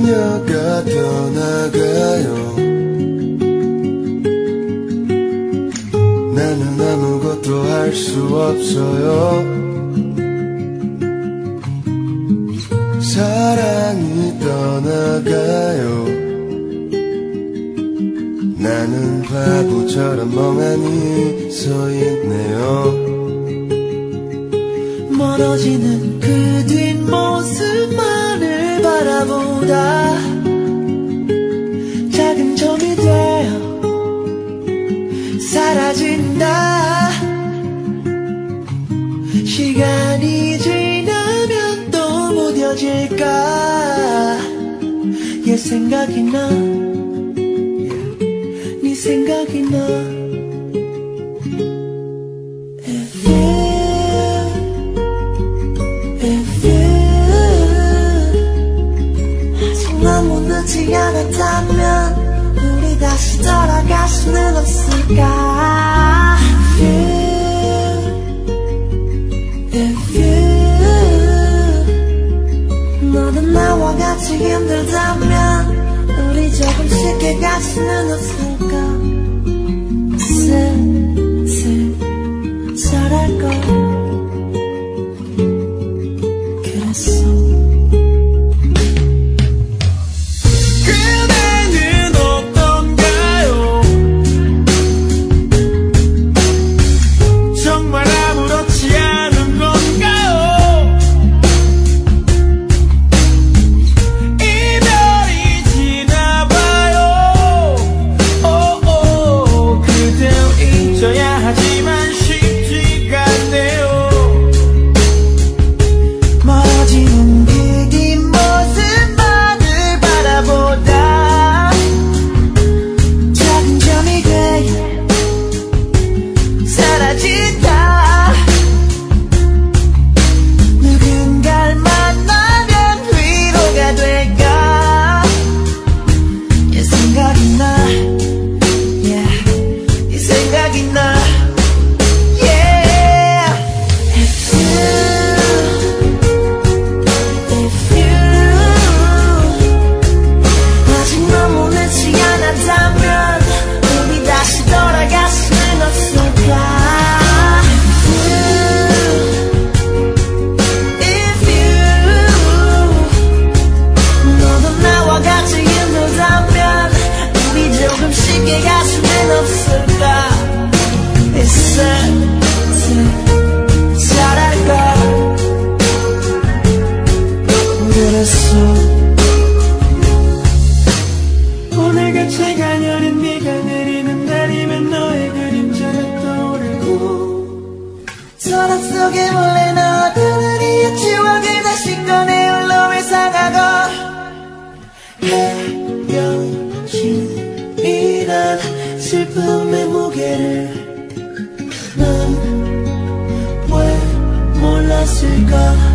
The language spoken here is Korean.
그녀가 떠나가요. 나는 아무것도 할 수 없어요. 사랑이 떠나가요. 나는 바보처럼 멍하니 서 있네요. 멀어지는 그 뒷모습만을 바라보다 작은 점이 되어 사라진다. 시간이 지나면 또 무뎌질까. 얘 생각이 나, 네 생각이 나. 아직 너무 늦지 않았다면 우리 다시 돌아갈 수는 없을까. If you 너도 나와 같이 힘들다면 우리 조금 쉽게 갈 수는 없을까. 슬슬 잘할걸. 그랬어. 누군가를 만나면 위로가 될까. 얘 생각이 나, yeah. 네 생각이 나, yeah. If you 아직 너무 늦지 않았다면 우리 다시 돌아갈 수는 없을까. 쉽게 갈 수는 없을까. 잘할까. 그랬어. 오늘같이 가녀린 비가 내리는 날이면 너의 그림자가 떠오르고 서랍 속에 몰래 넣어둔 우리의 추억을 다시 꺼내올 너의 사과고 헤어진 이런 슬픔의 무게를 난 왜 몰랐을까.